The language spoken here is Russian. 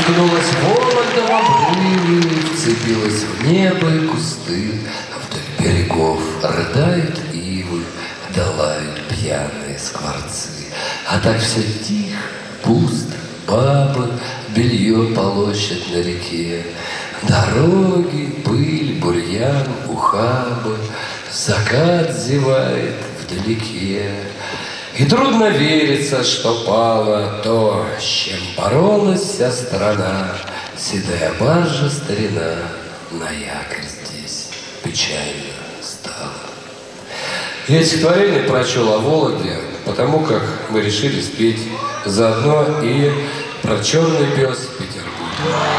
Уткнулась Вологда в обрывы, вцепилась в небо и кусты, вдоль берегов рыдают ивы, да лают пьяные скворцы. А так все тихо, пусто, бабы белье полощет на реке. Дороги, пыль, бурьян, ухабы, закат зевает вдалеке. И трудно верится, что пало то, с чем боролась вся страна. Седая баржа старина на якорь здесь печально стала. Я стихотворение прочел о Вологде, потому как мы решили спеть заодно и про черный пес Петербург.